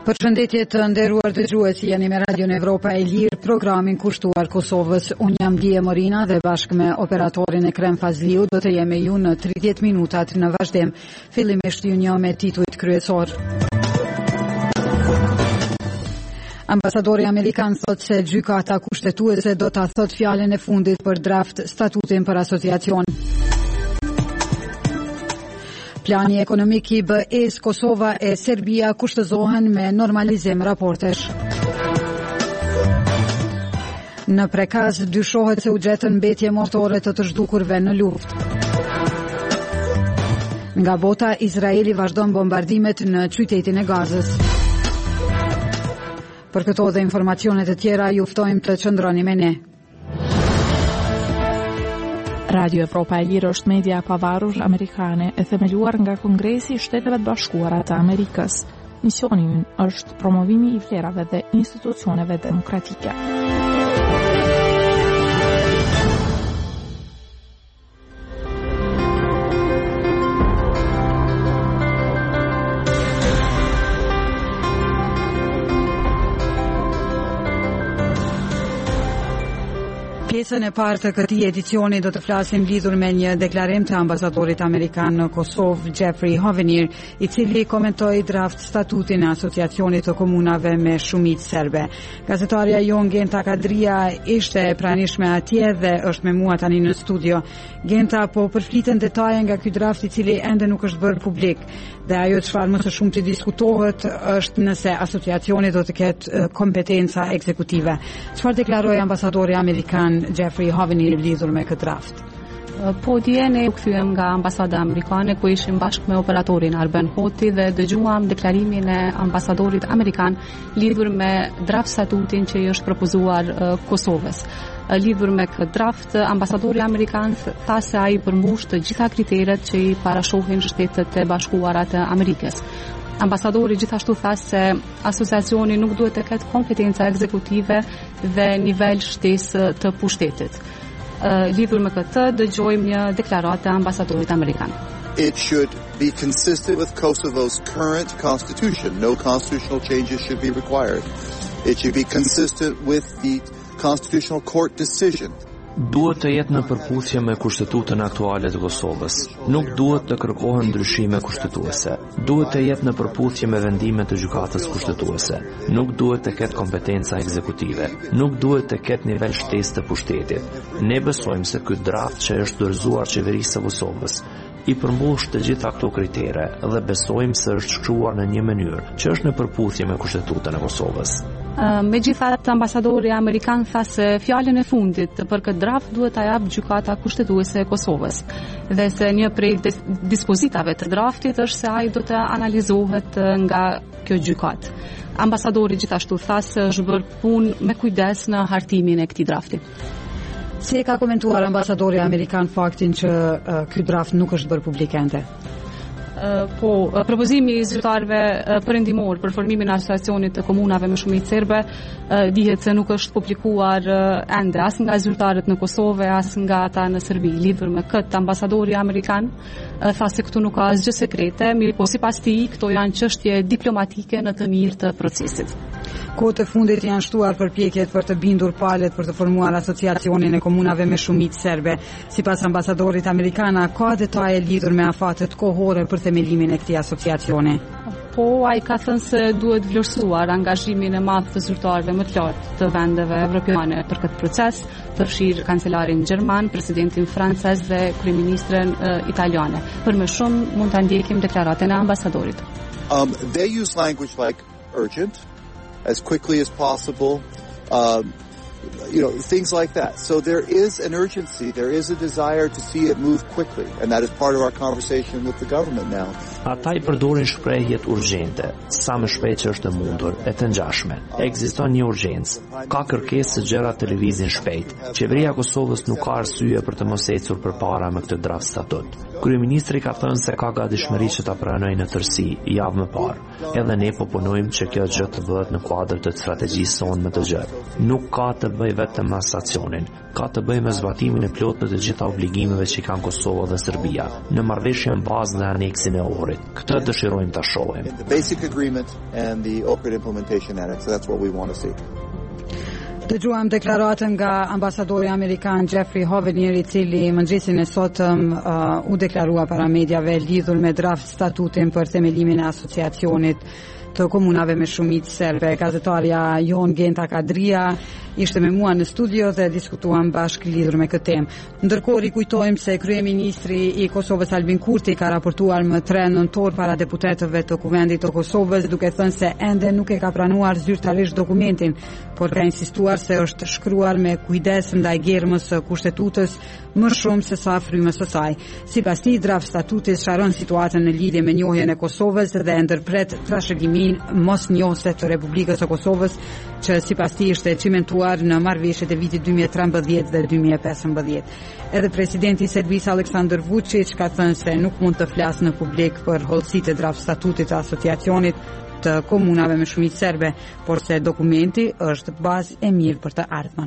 Përshëndetje të nderuar dëgjues, jeni me Radion Evropa e Lirë, programin kushtuar Kosovës. Unë jam Dije Morina dhe bashkë me operatorin Ekrem Fazliu do të jemi ju në 30 minutat në vazhdim. Fillimisht ju njoh me titujt kryesor. Ambasadori Amerikan thot se gjykata kushtetuese do ta thot fjalën e fundit për draft statutin për asociacion. Plani ekonomik I BE-s Kosova e Serbia kushtëzohen me normalizim raportesh. Në Prekaz dyshohet se u gjetën mbetje mortore të zhdukurve në luftë. Nga bota, Izraeli vazhdon bombardimet në qytetin e Gazës. Për këto dhe informacionet e tjera ju ftojmë të qëndroni me ne. Radio Evropa e Lirë është media e pavarur amerikane e themeluar nga Kongresi I Shteteve të Bashkuara të Amerikës. Misioni I është promovimi I vlerave dhe institucioneve demokratike. Pjesën e parë të këtij edicioni do të flasim lidhur me një deklarim të ambasadorit amerikan në Kosovë, Jeffrey Hovenier, I cili komentoi draft statutin e asociacionit të komunave me shumicë serbe. Gazetarja jon Genta Kadria ishte e pranishme atje dhe është me mua tani në studio. Genta, po përfliten detaje nga ky draft I cili ende nuk është bërë publik. Dhe ajo çfarë më së shumti diskutohet është nëse asociacioni do të ketë kompetenca ekzekutive. Çfarë deklaroi ambasadori amerikan Jeffrey Hovenier lidhur me këtë draft? Po dje ne u kthyem nga ambasada amerikane ku ishim bashkë me operatorin Arben Hoti dhe dëgjuam deklarimin e ambasadorit amerikan lidhur me draft statutin që I është propozuar Kosovës. Lidhur me këtë draft, ambasadori amerikan tha se ai përmbush të gjitha kriteret që I parashohin Shtetet e Bashkuara të Amerikës. Ambasadori gjithashtu tha se asociacioni nuk duhet të ketë kompetenca ekzekutive dhe nivel shtesë të pushtetit. Lidhur me këtë, dëgjojmë një deklaratë e ambasadorit amerikan. It should be consistent with Kosovo's current constitution. No constitutional changes should be required. It should be consistent with the Constitutional Court decision. Duhet të jetë në përputhje me kushtetutën aktuale të Kosovës. Nuk duhet të kërkohen ndryshime kushtetuese. Duhet të jetë në përputhje me vendimet të gjykatës kushtetuese. Nuk duhet të ketë kompetenca ekzekutive. Nuk duhet të ketë nivel shtesë të pushtetit. Ne besojmë se ky draft që është dorëzuar qeverisë së Kosovës I përmbush të gjitha këto kritere dhe besojmë se është shkruar në një mënyrë që është në përputhje me kushtetutën e Kosovës. Megjithatë, ambasadori amerikan tha se fjalën e fundit për këtë draft duhet ta jap gjykata kushtetuese e Kosovës dhe se një prej dispozitave të draftit është se ai do të analizohet nga kjo gjykatë. Ambasadori gjithashtu tha se është bërë punë me kujdes në hartimin e këtij drafti. Si e ka komentuar ambasadori amerikan faktin që ky draft nuk është bërë publik ende? Propozimi I zyrtarëve perëndimor për formimin e asociacionit të komunave me shumicë serbe dihet se nuk është publikuar ende as nga zyrtarët në Kosovë as nga ata në Serbi. Lidhur me këtë, ambasadori amerikan tha se këtu nuk ka asgjë sekrete, mirë po sipas tij këto janë çështje diplomatike në të mirë të procesit. Kohët e fundit janë shtuar përpjekjet për të bindur palët për të formuar asociacionin e komunave me shumicë serbe. Sipas ambasadorit amerikan, ka detaje lidhur me afatet kohore për themelimin e këtij asociacioni. Po, ai ka thënë se duhet vlerësuar angazhimin e madh të zyrtarëve më të lartë të vendeve evropiane për këtë proces, përfshir kancelarin gjerman, presidentin francez dhe kryeministren italiane. Për më shumë mund ta ndjekim deklaratën e ambasadorit. They use language like urgent, as quickly as possible, things like that. So there is an urgency, there is a desire to see it move quickly, and that is part of our conversation with the government now. Ata I përdorin shprehjet urgjente, sa më shpejt që është e mundur, e të ngjashme. Ekziston një urgjencë, ka kërkesë se gjërat të lëvizin shpejt. Qeveria e Kosovës nuk ka arsye për të mos ecur përpara me këtë draft statut. Kryeministri ka thënë se ka gatishmëri që ta pranojë në tërësi javë më parë. Edhe ne po punojmë që kjo gjë të bëhet në kuadër të strategjisë sonë më të gjatë. Nuk ka të të bëjë vetëm me asacionin. Ka të bëjë me zbatimin e plotë të gjitha obligimeve që kanë Kosova dhe Serbia në marrëveshjen bazë dhe aneksin e Ohrit. Këtë dëshirojmë ta shohim. The basic agreement and the Ohrid implementation annex. That's what we want to see. Dëgjuam deklaratën nga ambasadori amerikan Jeffrey Hovenier, I cili mëngjesin e sotëm u deklarua para mediave lidhur me draft statutin për themelimin e asociacionit të komunave me shumicë serbe. Gazetarja Jon Genta Kadria ishte me mua në studio dhe diskutuam bashkë lidhur me këtë temë. Ndërkohë rikujtojmë se kryeministri I Kosovës Albin Kurti ka raportuar më 3 nëntor para deputetëve të Kuvendit të Kosovës, duke thënë se ende nuk e ka pranuar zyrtarisht dokumentin, por ka insistuar se është shkruar me kujdes ndaj germës së kushtetutës më shumë se sa frymës së saj. Sipas tij, draft statuti sqaron situatën në lidhje me njohjen e Kosovës dhe ndërpret trashëgiminë mosnjohëse të Republikës së Kosovës, që sipas tij ishte cimentuar në marrëveshjet e vitit 2013 dhe 2015. Edhe presidenti I Serbisë Aleksandar Vučić ka thënë se nuk mund të flasë në publik për hollësitë e draft statutit të asociacionit të komunave me shumicë serbe, por se dokumenti është bazë e mirë për të ardhmen.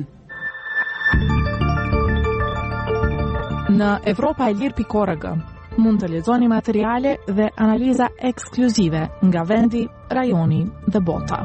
Në Evropa-e-Lirë.org mund të lexoni materiale dhe analiza ekskluzive nga vendi, rajoni dhe bota.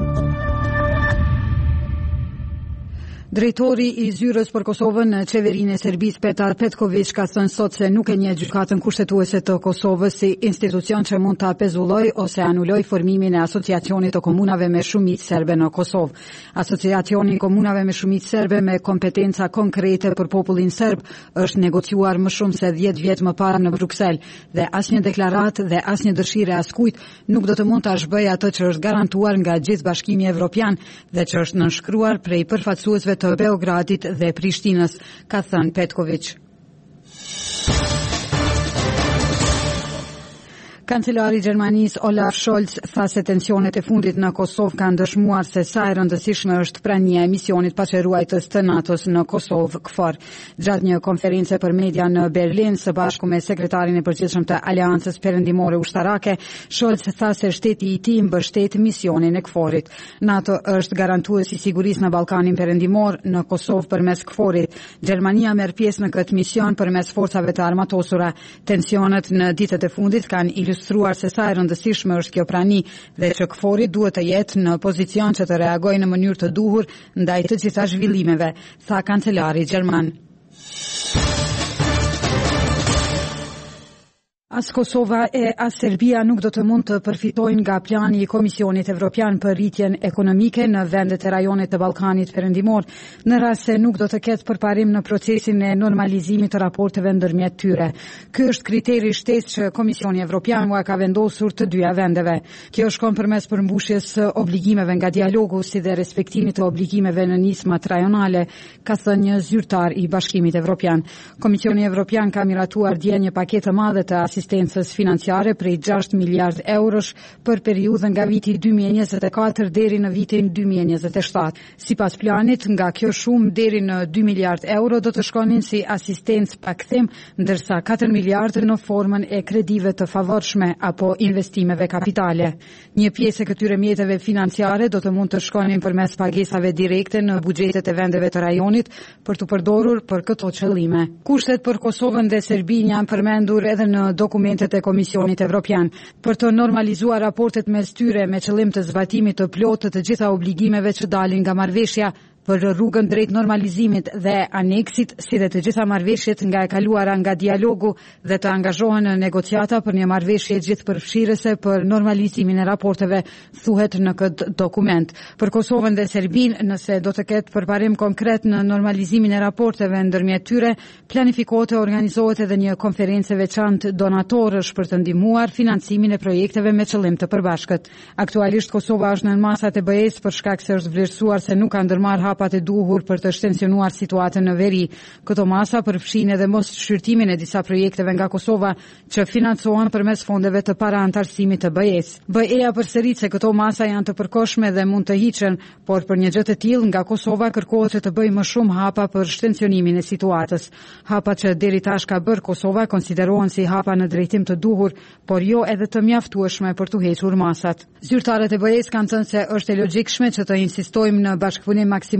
Drejtori I zyrës për Kosovën në qeverinë e Serbisë Petar Petković ka thënë sot se nuk e njeh gjykatën kushtetuese të Kosovës si institucion që mund ta pezulloj ose anuloj formimin e asociacionit të komunave me shumicë serbe në Kosovë. Asociacioni I komunave me shumicë serbe me kompetenca konkrete për popullin serb është negociuar më shumë se 10 vjet më parë në Bruksel dhe asnjë deklaratë dhe asnjë dëshirë askujt nuk do të mund ta zhbëjë atë që është garantuar nga gjithë Bashkimi Evropian dhe që është nënshkruar prej përfaqësuesve të Beogradit dhe Prishtinës, ka thënë Petković. Kancelari I Gjermanisë Olaf Scholz tha se tensionet e fundit në Kosovë kanë dëshmuar se sa e rëndësishme është prania e misionit paçeruajtës të NATO-s në Kosovë KFOR. Gjatë një konferencë për media në Berlin së bashku me sekretarin e përgjithshëm të Aleancës Perëndimore Ushtarake, Scholz tha se shteti I tij mbështet misionin e KFOR-it. NATO është garantues I sigurisë në Ballkanin Perëndimor në Kosovë përmes KFOR-it. Gjermania merr pjesë në këtë mision përmes forcave të armatosura. Tensionet në ditët e fundit kanë ilustruar se sa e rëndësishme është kjo prani dhe që KFOR-i duhet të jetë në pozicion që të reagojë në mënyrë të duhur ndaj të gjitha zhvillimeve, tha kancelari gjerman. As Kosova e as Serbia nuk do të mund të përfitojnë nga plani I Komisionit Evropian për rritjen ekonomike në vendet e rajonit të Ballkanit Perëndimor, në rast se nuk do të ketë përparim në procesin e normalizimit të raporteve ndërmjet tyre. Ky është kriteri shtesë që Komisioni Evropian u ka vendosur të dyja vendeve. Kjo shkon përmes përmbushjes së obligimeve nga dialogu si dhe respektimit të obligimeve në nismat rajonale, ka thënë një zyrtar I Bashkimit Evropian. Komisioni Evropian ka miratuar dje një paketë të madhe të asistencës financiare prej 6 miliard eurosh për periudhën nga viti 2024 deri në vitin 2027. Sipas planit, nga kjo shumë deri në 2 miliard euro do të shkonin si asistencë pakthim, ndërsa 4 miliard në formën e kredive të favorshme apo investimeve kapitale. Një pjesë e këtyre mjeteve financiare do të mund të shkonin përmes pagesave direkte në buxhetet e vendeve të rajonit për të përdorur për këto qëllime. Kushtet për Kosovën dhe Serbinë janë përmendur edhe në dokumentet e Komisionit Evropian për të normalizuar raportet mes tyre me qëllim të zbatimit të plotë të gjitha obligimeve që dalin nga marrëveshja për rrugën drejt normalizimit dhe aneksit, si dhe të gjitha marrëveshjet nga e kaluara nga dialogu dhe të angazhohen në negociata për një marrëveshje gjithëpërfshirëse për normalizimin e raporteve, thuhet në këtë dokument. Për Kosovën dhe Serbinë, nëse do të ketë përparim konkret në normalizimin e raporteve ndërmjet tyre, planifikohet të organizohet edhe një konferencë veçantë donatorësh për të ndihmuar financimin e projekteve me qëllim të përbashkët. Aktualisht Kosova është në masat e BE-s për shkak se është vlerësuar se nuk ka ndërmarrë hapat e duhur për të shtensionuar situatën në veri. Këto masa përfshin edhe mos shqyrtimin e disa projekteve nga Kosova që financohen përmes fondeve të paraantarësimit të BE-s. BE-ja përsërit se këto masa janë të përkohshme dhe mund të hiqen, por për një gjë të tillë nga Kosova kërkohet të bëjë më shumë hapa për shtensionimin e situatës. Hapat që deri tash ka bërë Kosova konsiderohen si hapa në drejtim të duhur, por jo edhe të mjaftueshme për të hequr masat. Zyrtarët e BE-s kanë thënë se është e logjikshme që të insistojmë në bashkëpunim maksimal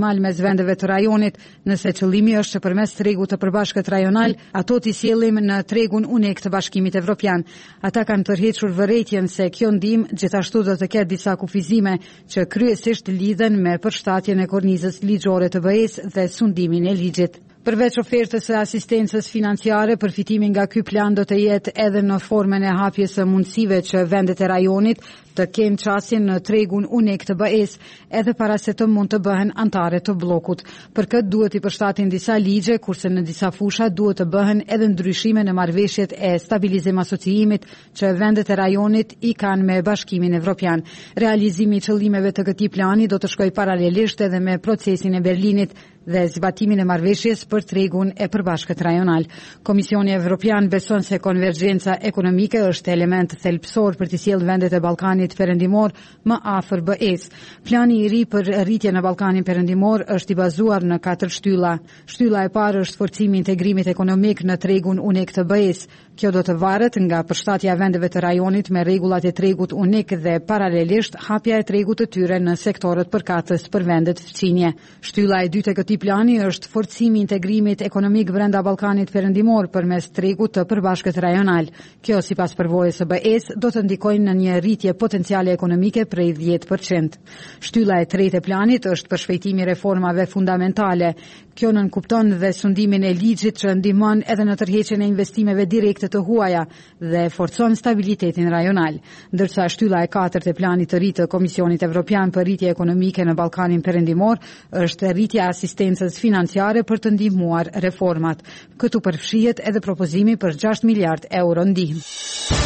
optimal mes vendeve të rajonit, nëse qëllimi është që përmes tregut të përbashkët rajonal, ato t'i sjellim në tregun unik të Bashkimit Evropian. Ata kanë tërhequr vërejtjen se kjo ndihmë gjithashtu do të ketë disa kufizime që kryesisht lidhen me përshtatjen e kornizës ligjore të BE-s dhe sundimin e ligjit. Përveç ofertës së asistencës financiare, përfitimi nga ky plan do të jetë edhe në formën e hapjes së mundësive që vendet e rajonit të kenë qasjen në tregun unik të BE-s, edhe para se të mund të bëhen antare të bllokut. Për këtë duhet i përshtaten disa ligje, kurse në disa fusha duhet të bëhen edhe ndryshime në marrëveshjet e stabilizim asociimit që vendet e rajonit i kanë me Bashkimin Evropian. Realizimi i qëllimeve të këtij plani do të shkojë paralelisht edhe me procesin e Berlinit dhe zbatimin e marrëveshjes për tregun e përbashkët rajonal. Komisioni Evropian beson se konvergjenca ekonomike është element thelbësor për të sjellë vendet e Ballkanit Perëndimor më afër BE-s. Plani i ri për rritjen në Ballkanin Perëndimor është i bazuar në 4 shtylla. Shtylla e parë është forcimi i integrimit ekonomik në tregun unik të BE-s. Kjo do të varet nga përshtatja e vendeve të rajonit me rregullat e tregut unik dhe paralelisht hapja e tregut të tyre në sektorët përkatës për vendet fqinje. Shtylla e dytë e këtij plani është forcimi i integrimit ekonomik brenda Ballkanit Perëndimor përmes tregut të përbashkët rajonal. Kjo sipas përvojës së BE-s do të ndikojë në një rritje potenciale ekonomike prej 10%. Shtylla e tretë e planit është përshpejtimi i reformave fundamentale. Kjo nënkupton dhe sundimin e ligjit që ndihmon edhe në tërheqjen e investimeve direkte të huaja dhe forcon stabilitetin rajonal. Ndërsa shtylla e katërt e planit të ri të Komisionit Evropian për rritje ekonomike në Ballkanin Perëndimor është rritja e asistencës financiare për të ndihmuar reformat. Këtu përfshihet edhe propozimi për 6 miliard euro ndihmë.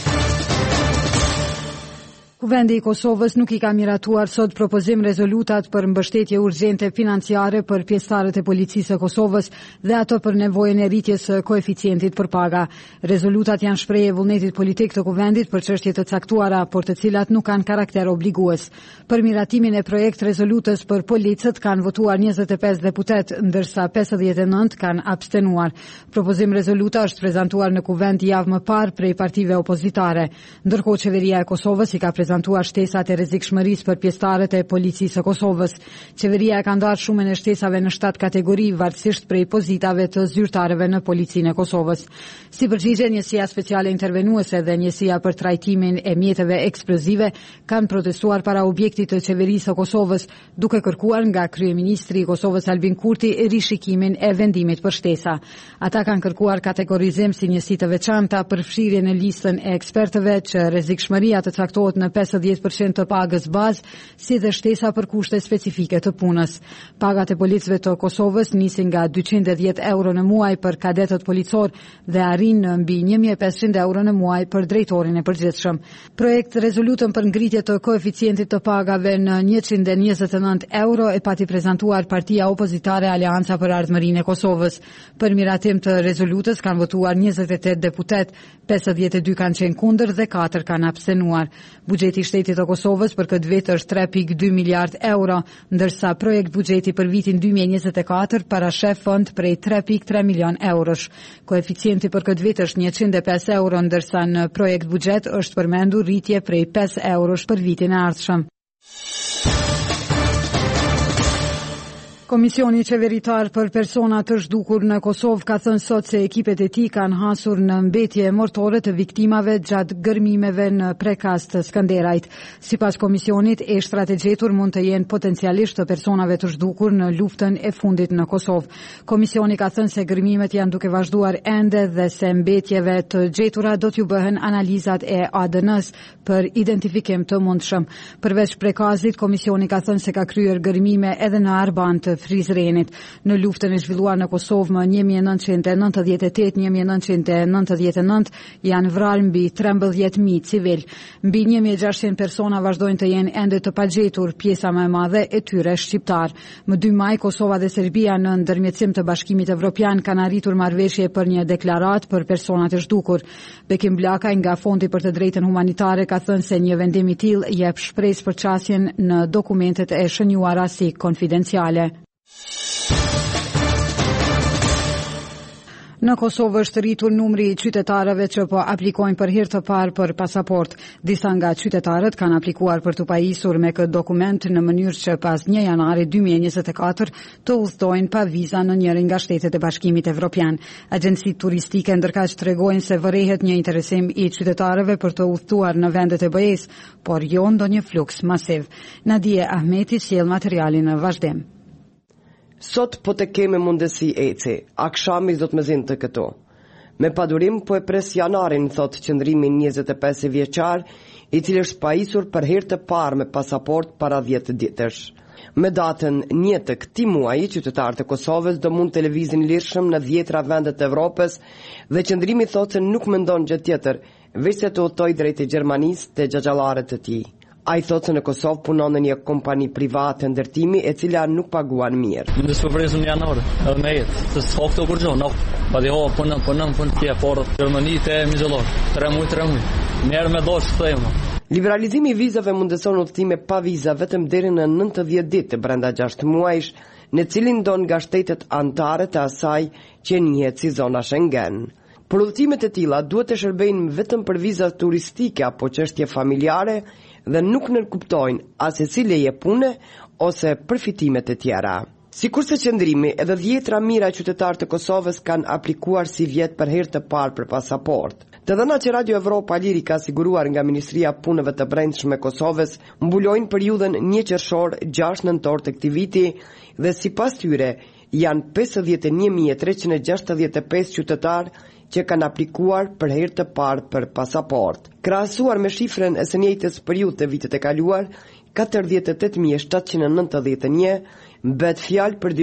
Kuvendi i Kosovës nuk i ka miratuar sot propozim rezolutat për mbështetje urgjente financiare për pjesëtarët e policisë së Kosovës dhe ato për nevojën e rritjes së koeficientit për paga. Rezolutat janë shprehje e vullnetit politik të kuvendit për çështje të caktuara, por të cilat nuk kanë karakter obligues. Për miratimin e projekt rezolutës për policët kanë votuar 25 deputet, ndërsa 59 kanë abstenuar. Propozim rezoluta është prezantuar në kuvend javë më parë prej partive opozitare. Ndërkohë qeveria e Kosovës i ka prezantuar shtesat e rrezikshmërisë për pjesëtarët e policisë së Kosovës. Qeveria e ka ndarë shumën e shtesave në 7 kategori, varësisht prej pozitave të zyrtarëve në policinë e Kosovës. Si përgjigje, njësia speciale intervenuese dhe njësia për trajtimin e mjeteve eksplozive kanë protestuar para objektit të qeverisë së Kosovës, duke kërkuar nga kryeministri i Kosovës Albin Kurti rishikimin e vendimit për shtesa. Ata kanë kërkuar kategorizim si njësi të veçanta për fshirje në listën e ekspertëve që rrezikshmëria të caktohet në 50% të pagës bazë, si dhe shtesa për kushte specifike të punës. Pagat e policëve të Kosovës nisin nga 210 euro në muaj për kadetët policor dhe arrin në mbi 1500 euro në muaj për drejtorin e përgjithshëm. Projekt rezolutën për ngritje të koeficientit të pagave në 129 euro e pati prezantuar partia opozitare Aleanca për Ardhmërinë e Kosovës. Për miratim të rezolutës kanë votuar 28 deputet, 52 kanë qenë kundër dhe 4 kanë abstenuar. Buxheti i shtetit të Kosovës për këtë vit është 3.2 miliard euro, ndërsa projekt buxheti për vitin 2024 parashef fond prej 3.3 milion eurosh. Koeficienti për këtë vit është 105 euro, ndërsa në projekt buxhet është përmendur rritje prej 5 eurosh për vitin e ardhshëm. Komisioni qeveritar për persona të zhdukur në Kosovë ka thënë sot se ekipet e tij kanë hasur në mbetje mortore të viktimave gjatë gërmimeve në prekas të Skënderajt. Sipas komisionit, eshtrat e gjetur mund të jenë potencialisht të personave të zhdukur në luftën e fundit në Kosovë. Komisioni ka thënë se gërmimet janë duke vazhduar ende dhe se mbetjeve të gjetura do t'ju bëhen analizat e ADN-s për identifikim të mundshëm. Përveç prekazit, komisioni ka thënë se ka kryer gërmime edhe në Arban të Prizrenit. Në luftën e zhvilluar në Kosovë më 1998-1999 janë vrarë mbi 13.000 civil. Mbi 1.600 persona vazhdojnë të jenë ende të pagjetur, pjesa më e madhe e tyre shqiptar. Më 2 maj Kosova dhe Serbia në ndërmjetësim të Bashkimit Evropian kanë arritur marrëveshje për një deklarat për personat e zhdukur. Bekim Blakaj nga Fondi për të drejtën humanitare ka thënë se një vendim i tillë jep shpresë për çasjen në dokumentet e shënjuara si konfidenciale. Në Kosovë është rritur numri I qytetarëve që po aplikojnë për herë të parë për pasaport. Disa nga qytetarët kanë aplikuar për të pajisur me këtë dokument në mënyrë që pas 1 janari 2024 të udhtojnë pa viza në njërin nga shtetet e Bashkimit Evropian. Agjencitë turistike ndërkaq tregojnë se vërehet një interesim I qytetarëve për të udhtuar në vendet e BE-s, por jo ndonjë fluks masiv. Nadia Ahmeti sjell materialin në vazhdim. Sot po të keme mundësi eci, akshami do të më zinë të këto. Me padurim po e pres janarin, thot qëndrimi 25 vjeçar, I cili është pajisur për herë të parë me pasaport para 10 ditësh. Me datën 1 të këtij muaji, qytetarët e Kosovës do mund të lëvizin lirshëm në 10 vendet të Evropës dhe qëndrimi thot se nuk mendon gjë tjetër, veç se të udhtoj drejt Gjermanisë te xhaxhallarët e tij. A I thotë se në Kosovë punon në një kompani private ndërtimi e cila nuk paguan mirë. Në shpërpresëm janor, edhe me jetë, se s'ka këto kur gjonë, pa di hoa punën tje, por Gjermani të mizëllor, 3 muj, merë me doshë të thejmë. Liberalizimi I vizave mundëson udhtime pa viza vetëm deri në 90 ditë brenda 6 muajsh, në cilin don nga shtetet anëtare të asaj që njihet si zona Schengen. Por udhtimet e tilla duhet të shërbejnë vetëm për viza turistike apo çështje familjare dhe nuk nënkuptojnë as si leje pune ose përfitimet e tjera. Sikurse qëndrimi, edhe 10 mijëra qytetarë të Kosovës kanë aplikuar si vjet për herë të parë për pasaport. Të dhëna që Radio Evropa Liri ka siguruar nga Ministria e Punëve të Brendshme e Kosovës mbulojnë periudhën 1 qershor 6 nëntor të këtij viti dhe sipas tyre janë 51.365 qytetarë që kanë aplikuar për herë të parë për pasaport. Krahasuar me shifrën e së njëjtës periudhë të vitit e kaluar, 48.791 mbet fjalë për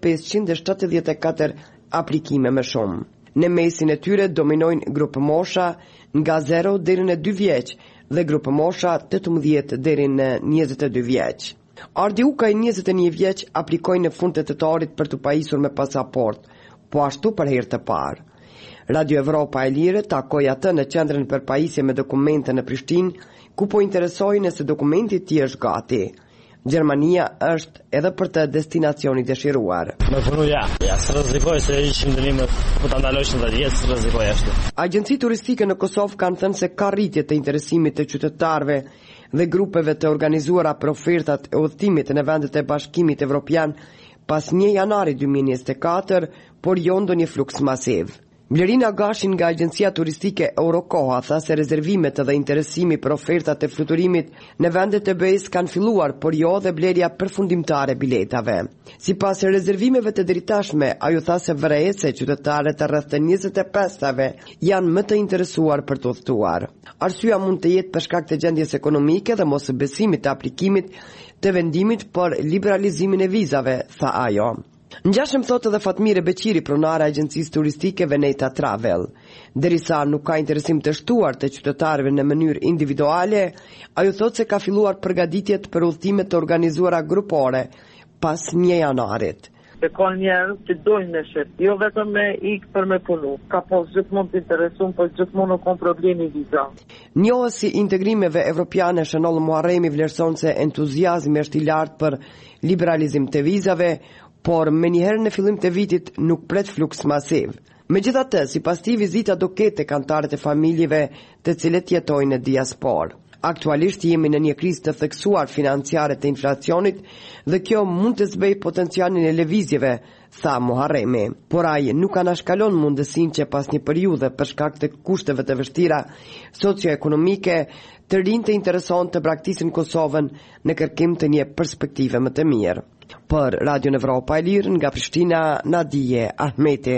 2.574 aplikime më shumë. Në mesin e tyre dominojnë grupë mosha nga 0 deri në 2 vjeç dhe grupë mosha 18 deri në 22 vjeç. Ardi Ukaj 21 vjeç aplikojnë në fund të tetorit për të pajisur me pasaport, po ashtu për herë të parë. Radio Evropa e Lirë takoi atë në qendrën për pajisje me dokumente në Prishtinë, ku po interesoi nëse dokumenti I tij është gati. Gjermania është edhe për të destinacioni dëshiruar. Me punu ja, së rrezikoj se ishim dënimet, po të ndalojshën dhe jetë së rrezikoj ashtu. Agjencitë turistike në Kosovë kanë thënë se ka rritje të interesimit të qytetarëve dhe grupeve të organizuara për ofertat e udhëtimit në vendet e Bashkimit Evropian pas 1 janari 2024, por jo ndonjë fluks masiv. Blerina Gashin nga Agjencia Turistike Eurokoha tha se rezervimet dhe interesimi për ofertat e fluturimit në vendet e BE-s kanë filluar, por jo dhe blerja përfundimtare biletave. Sipas rezervimeve të deritashme, ajo tha se vërehet se qytetarët të rreth 25-ve janë më të interesuar për të udhëtuar. Arsyeja mund të jetë për shkak të gjendjes ekonomike dhe mos besimit të aplikimit të vendimit për liberalizimin e vizave, tha ajo. Ngjashëm thotë edhe Fatmire Beqiri, pronare e agjencisë turistike Veneta Travel. Derisa nuk ka interesim të shtuar të qytetarëve në mënyrë individuale, ajo thotë se ka filluar përgatitjet për udhëtime të organizuara grupore pas 1 janarit. Se ka njerëz që dojnë me shef, jo vetëm me ikë për me punu. Ka pas gjithmonë të interesum, po gjithmonë nuk ka problemi viza. Njohësi integrimeve evropiane Shënoll Muharremi vlerëson se entuziazmi është I lartë për liberalizim të vizave, por me njëherë në fillim të vitit nuk pret fluks masiv. Megjithatë, sipas tij vizita do ketë tek anëtarët e familjeve të cilët jetojnë në diasporë. Aktualisht jemi në një krizë të theksuar financiare të inflacionit dhe kjo mund të zbej potencialin e lëvizjeve, tha Muharremi. Por ai nuk anashkalon mundësinë që pas një periudhe për shkak të kushteve të vështira socioekonomike të rinj të intereson të braktisin Kosovën në kërkim të një perspektive më të mirë. Për Radio Evropa e Lirë nga Prishtina, Nadia Ahmeti.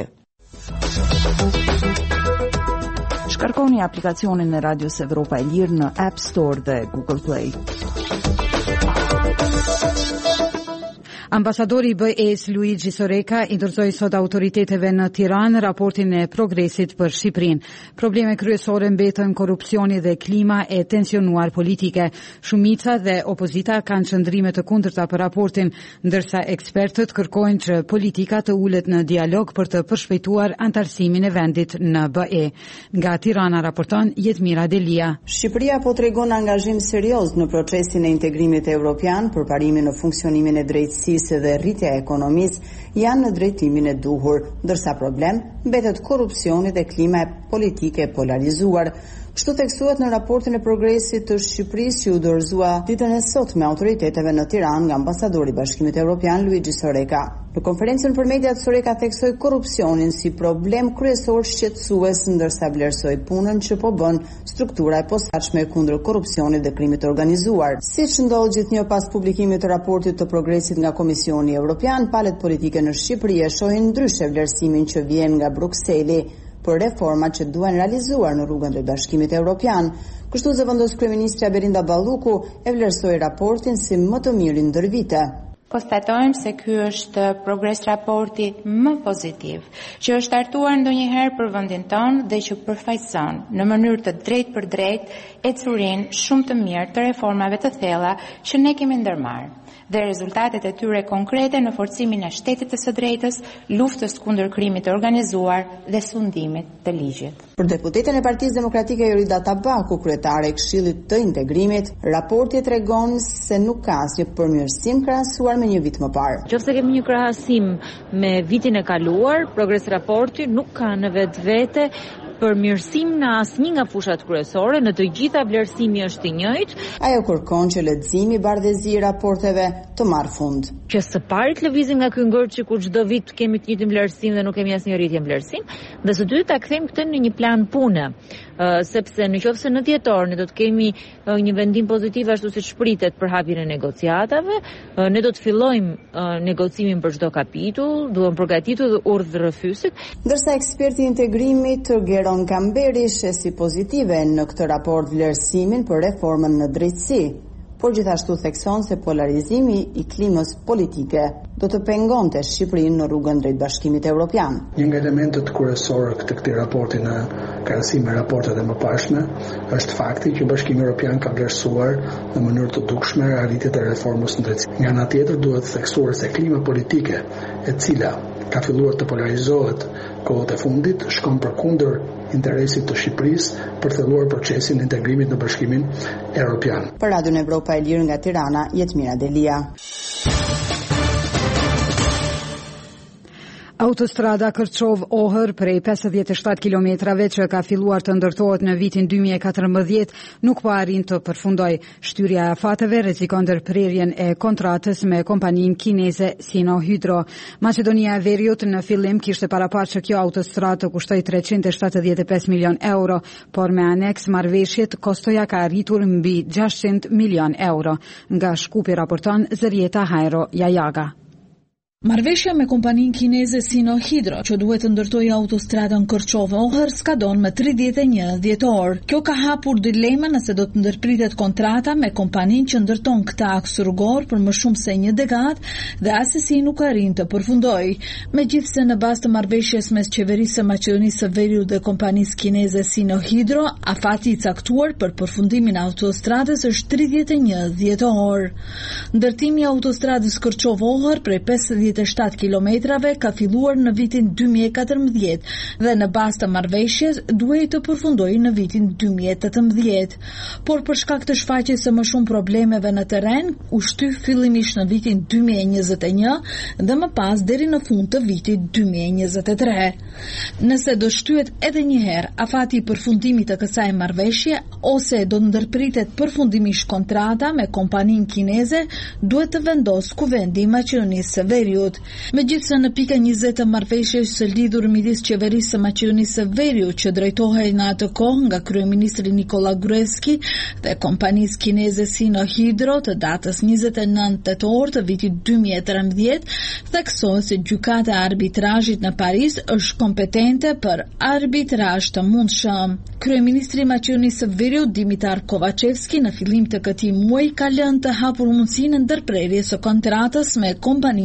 Shkarkoni aplikacionin e Radios Evropa e Lirë në App Store dhe Google Play. Ambasadori I BE-s Luigi Soreka I dorëzoi sot autoriteteve në Tiranë raportin e progresit për Shqipërinë. Probleme kryesore mbetën korrupsioni dhe klima e tensionuar politike. Shumica dhe opozita kanë qëndrime të kundërta për raportin, ndërsa ekspertët kërkojnë që politika të ulet në dialog për të përshpejtuar antarësimin e vendit në BE. Nga Tirana raporton Jetmira Delia. Shqipëria po tregon angazhim serioz në procesin e integrimit evropian për parimin në funksionimin e drejtësisë shoqërisë dhe rritja e ekonomisë janë në drejtimin e duhur, ndërsa problem mbetet korrupsioni dhe klima politike e polarizuar. Kështu theksuat në raportin e progresit të Shqipërisë që u dorëzua ditën e sotme autoriteteve në Tiranë nga ambasadori i Bashkimit Evropian Luigi Soreka. Në konferencën për mediat, Soreka theksoi korrupsionin si problem kryesor shqetësues, ndërsa vlerësoi punën që po bën struktura e posaçme kundër korrupsionit dhe krimit organizuar. Siç ndodh gjithnjë pas publikimit të raportit të progresit nga Komisioni Evropian, palët politike në Shqipëri e shohin ndryshe vlerësimin që vjen nga Brukseli për reformat që duhen realizuar në rrugën drejt Bashkimit Evropian. Kështu zëvendës kryeministra Belinda Balluku e vlerësoi raportin si më të mirin ndër vite. Konstatojmë se ky është progres raporti më pozitiv, që është hartuar ndonjëherë për vendin tonë dhe që përfaqëson në mënyrë të drejtë për drejtë ecurinë shumë të mirë të reformave të thella që ne kemi ndërmarrë dhe rezultatet e tyre konkrete në forcimin e shtetit të së drejtës, luftës kundër krimit të organizuar dhe sundimit të ligjit. Për deputetën e Partisë Demokratike Jorida Tabaku, kryetare e Këshillit të Integrimit, raporti tregon se nuk ka asnjë përmirësim krahasuar me një vit më parë. Nëse kemi një krahasim me vitin e kaluar, progres raporti nuk ka në vetvete përmirësim në asnjë nga fushat kryesore, në të gjitha vlerësimi është i njëjtë. Ajo kërkon që leximi i bardhëzi i raporteve të marrë fund. Që së pari të lëvizim nga ky ngërç që kur çdo vit kemi të njëjtin vlerësim dhe nuk kemi asnjë rritje në vlerësim, dhe së dyti ta kthejmë këtë në një plan pune, sepse nëse në dhjetor ne do të kemi një vendim pozitiv ashtu siç pritet për hapjen e negociatave, ne do të fillojmë negocimin për çdo kapitull, duhem përgatitur urdhë rrëfysit. Ndërsa eksperti i integrimit Geron Kamberi sheh si pozitive në këtë raport vlerësimin për reformën në drejtësi, por gjithashtu thekson se polarizimi i klimës politike do të pengonte Shqipërinë në rrugën drejt Bashkimit Evropian. Një nga elementët kryesorë të këtij raporti në krahasim me raportet e mëparshme është fakti që Bashkimi Evropian ka vlerësuar në mënyrë të dukshme arritjet e reformës në drejtësi. Nga ana tjetër duhet theksuar se klima politike e cila ka filluar të polarizohet kohët e fundit shkon përkundër interesit të Shqipërisë për thelluar procesin e integrimit në Bashkimin Evropian. Për Radion Evropa e Lirë nga Tirana, Jetmira Delia. Autostrada Kërçov-Ohër prej 57 kilometrave që ka filluar të ndërtohet në vitin 2014 nuk po arrin të përfundoj. Shtyrja e afateve rrezikon ndërprerjen e kontratës me kompaninë kineze Sinohydro. Maqedonia e Veriut në fillim kishte paraparë që kjo autostradë të kushtoj 375 milion euro, por me aneks marrëveshjet kostoja ka arritur mbi 600 milion euro. Nga Shkupi raporton Zërieta Hajro Jajaga. Marrëveshja me kompaninë kineze Sinohydro, që duhet të ndërtojë autostradën Kërçov-Ohër, skadon më 31 dhjetor. Kjo ka hapur dilemën nëse do të ndërpritet kontrata me kompaninë që ndërton këtë aks rrugor për më shumë se një dekadë dhe asesi nuk arrin të përfundojë. Megjithse në bazë të marrëveshjes mes qeverisë së Maqedonisë së Veriut dhe kompanisë kineze Sinohydro, afati i caktuar për përfundimin e autostradës është 31 dhjetor. Ndërtimi i autostradës Kërçov-Ohër prej 57 kilometrave ka filluar në vitin 2014 dhe në bazë të marrëveshjes duhej të përfundojë në vitin 2018. Por për shkak të shfaqjes së më shumë problemeve në terren, u shtyp fillimisht në vitin 2021 dhe më pas deri në fund të vitit 2023. Nëse do shtyhet edhe një herë afati i përfundimit të kësaj marrëveshje ose do ndërpritet përfundimisht kontrata me kompaninë kineze, duhet të vendosë Kuvendi i Maqedonisë së Veriut. Megjithse në pika 20 të marrëveshjes së lidhur midis qeverisë së Maqedonisë së Veriut që drejtohej në atë kohë nga kryeministri Nikola Gruevski dhe kompanisë kineze Sinohydro të datës 29 tetor të vitit 2013, theksohet se gjykata e arbitrazhit në Paris është kompetente për arbitrazh të mundshëm. Kryeministri i Maqedonisë së Veriut Dimitar Kovacevski në fillim të këtij muaji ka lënë të hapur mundësinë ndërprerjes së kontratës me kompaninë kineze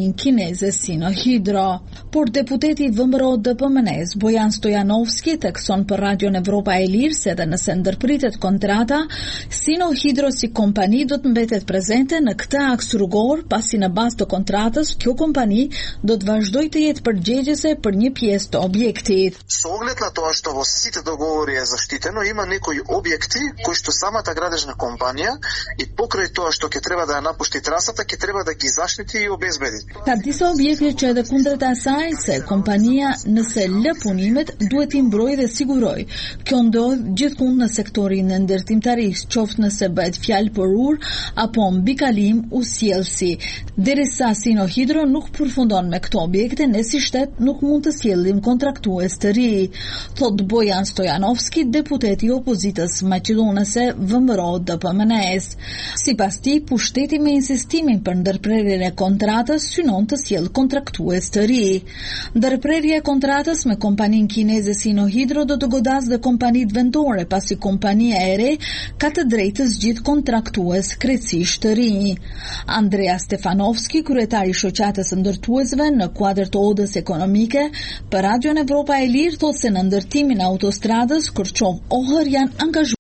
kineze Sinohydro. Por deputeti VMRO DPMNES Bojan Stojanovski thekson për Radion Evropa e Lirë se edhe nëse ndërpritet kontrata, Sinohydro si kompani do të mbetet prezente në këtë aks rrugor, pasi në bazë të kontratës kjo kompani do të vazhdojë të jetë përgjegjëse për një pjesë të objektit. С оглед на тоа што во сите договори е заштитено, има некои објекти кои што самата градежна компанија и покрај тоа што ќе треба да ја напушти трасата, ќе треба да ги заштити и обезбеди. Ka disa objekte që edhe kundrejt asaj se kompania nëse lë punimet duhet i mbrojë dhe sigurojë. Kjo ndodh gjithkund në sektorin e ndërtimtarisë, qoftë nëse bëhet fjalë për urë apo mbi kalim usjellsi. Derisa Sinohydro nuk përfundon me këto objekte, ne si shtet nuk mund të sjellim kontraktues të ri, thot Bojan Stojanovski, deputeti i opozitës maqedonase VMRO DPMNES. Sipas tij, pushteti me insistimin për ndërprerjen e kontratës synon të sjellë kontraktues të ri. Ndërprerja e kontratës me kompaninë kineze Sinohydro do të godasë dhe kompanitë vendore, pasi kompania e re ka të drejtë të zgjidhë kontraktues krejtësisht të rinj. Andrea Stefanovski, kryetari i shoqatës së ndërtuesve në kuadër të odës ekonomike, për Radion Evropa e Lirë thotë se në ndërtimin e autostradës Korçov-Ohër janë angazhuar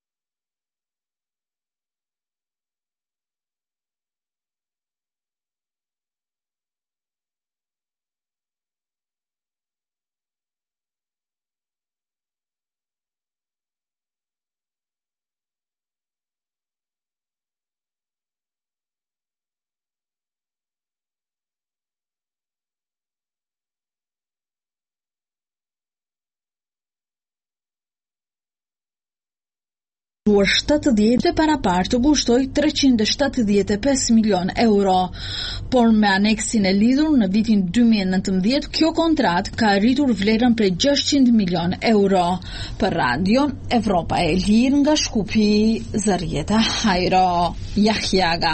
Duar 70 dhe para parë të gushtoj 375 milion euro. Por me aneksin e lidhur në vitin 2019, kjo kontrat ka arritur vlerën prej 600 milion euro. Për Radion Evropa e Lirë nga Shkupi, Zarieta Hajro, Jahjaga.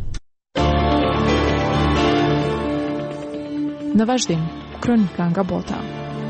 Në vazhdim, kronika nga bota.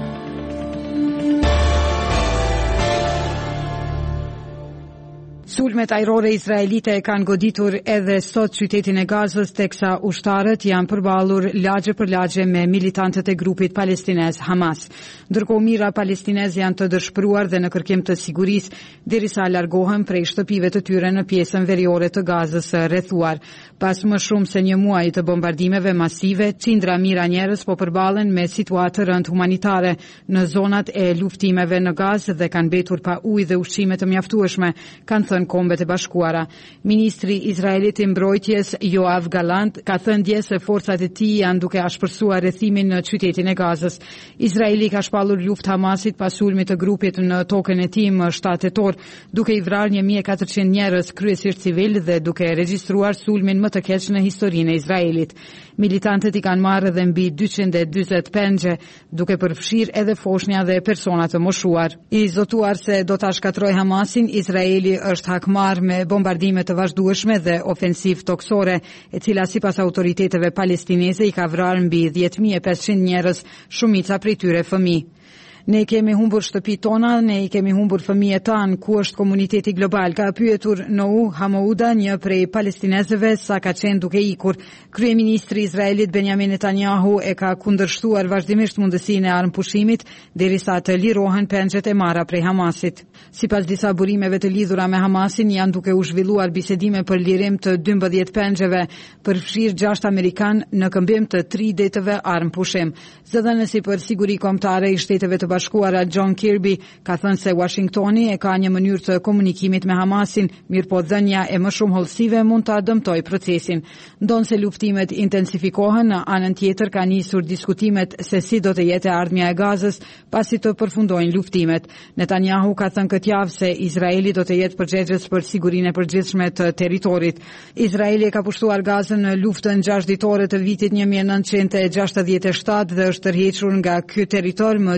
Sulmet ajrore izraelite kanë goditur edhe sot qytetin e Gazës, teksa ushtarët janë përballur lagje për lagje me militantët e grupit palestinez Hamas. Ndërkohë mira palestinez janë të dëshpëruar dhe në kërkim të sigurisë derisa largohen prej shtëpive të tyre në pjesën veriore të Gazës së rrethuar. Pas më shumë se një muaji të bombardimeve masive, qindra mijëra njerëz po përballen me situatë rënd humanitare në zonat e luftimeve në Gazë dhe kanë mbetur pa ujë dhe ushqime të mjaftueshme, kanë thënë Kombet e Bashkuara. Ministri Izraelit i mbrojtjes Yoav Gallant ka thënë dje se forcat e tij janë duke ashpërsuar rrethimin në qytetin e Gazës. Izraeli ka shpallur luftë Hamasit pas sulmit të grupit në tokën e tij më 7 tetor, duke i vrarë 1400 njerëz kryesisht civil dhe duke regjistruar sulmin më të keq në historinë e Izraelit. Militantët i kanë marrë edhe mbi 240 pengje, duke përfshirë edhe foshnja dhe persona të moshuar. I zotuar se do ta shkatrojë Hamasin, Izraeli është hakmar me bombardime të vazhdueshme dhe ofensiv toksore, e cila sipas autoriteteve palestineze i ka vrarë mbi 10.500 njerëz, shumica prej tyre fëmijë. Ne kemi humbur shtëpitë tona, ne i kemi humbur fëmijët tanë, ku është komuniteti global, ka pyetur Nouh Hamouda, një prej palestinezëve, sa ka qenë duke ikur. Kryeministri i Izraelit Benjamin Netanyahu e ka kundërshtuar vazhdimisht mundësinë e armëpushimit derisa të lirohen pengjet e marra prej Hamasit. Sipas disa burimeve të lidhura me Hamasin, janë duke u zhvilluar bisedime për lirim të 12 pengjeve, përfshirë 6 amerikan në këmbim të 3 ditëve armëpushim. Zëdhënësi për siguri kombëtare i Shteteve të Bashkuara John Kirby ka thënë se Washingtoni e ka një mënyrë të komunikimit me Hamasin, mirëpo dhënia e më shumë hollësive mund ta dëmtojë procesin. Ndonse luftimet intensifikohen, në anën tjetër ka nisur diskutimet se si do të jetë ardhmja e Gazës pasi të përfundojnë luftimet. Netanyahu ka thënë këtë javë se Izraeli do të jetë përgjegjës për sigurinë e përgjithshme të territorit. Izraeli ka pushtuar Gazën në luftën 6 ditore të vitit 1967 dhe është tërhequr nga ky territor më 2005.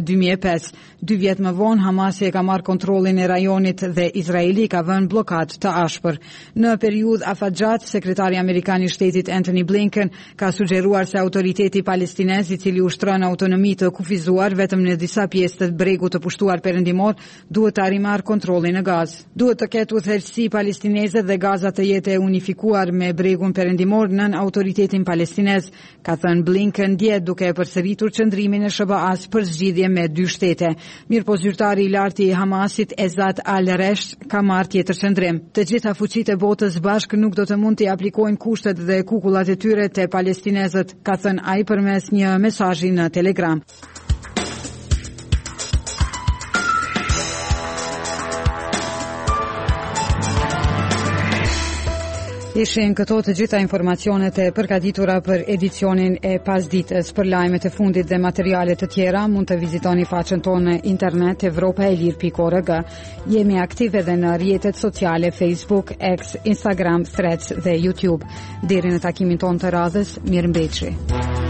2005. 2 vjet më vonë Hamasi e ka marrë kontrollin e rajonit dhe Izraeli ka vënë blokad të ashpër. Në periudhë afatgjat, sekretari amerikan i shtetit Antony Blinken ka sugjeruar se autoriteti palestinez, i cili ushtron autonomi të kufizuar vetëm në disa pjesë të bregut të pushtuar perëndimor, duhet të rimarrë kontrollin e Gazë. Duhet të ketë udhëheqësi palestineze dhe Gaza të jetë e unifikuar me bregun perëndimor nën autoritetin palestinez, ka thënë Blinken dje duke e përsëritur qëndrimin e SBA-s për zgjidhje me 2 shtete. Mirëpo zyrtari i lartë i Hamasit Ezat al-Resh ka marrë tjetër qëndrim. Të gjitha fuqitë e botës bashkë nuk do të mund të aplikojnë kushtet dhe kukullat e tyre te palestinezët, ka thënë ai përmes një mesazhi në Telegram. Ishin këto të gjitha informacionet e përgatitura për edicionin e pasditës. Për lajmet e fundit dhe materiale të tjera mund të vizitoni faqen tonë në internet evropaelir.org. Jemi aktiv edhe në rrjetet sociale Facebook, X, Instagram, Threads dhe YouTube. Deri në takimin tonë të radhës, mirëmbëjtje.